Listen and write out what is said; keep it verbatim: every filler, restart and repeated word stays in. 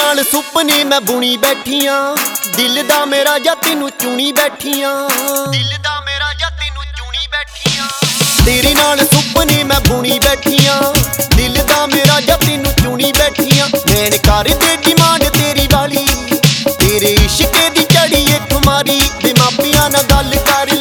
नाल सुपने मैं बुनी बैठियां, दिल दा मेरा जा तेनू चुनी बैठियां, दिल दा मेरा जा तेनू चुनी बैठियां। तेरे नाल सुपने मैं बुनी बैठियां, दिल दा मेरा जा तेनू चुनी बैठियां। मैन कर दे डिमांड तेरी वाली, तेरे इश्के दी चढ़ी ए खुमारी, ते मापियां नाल गल कर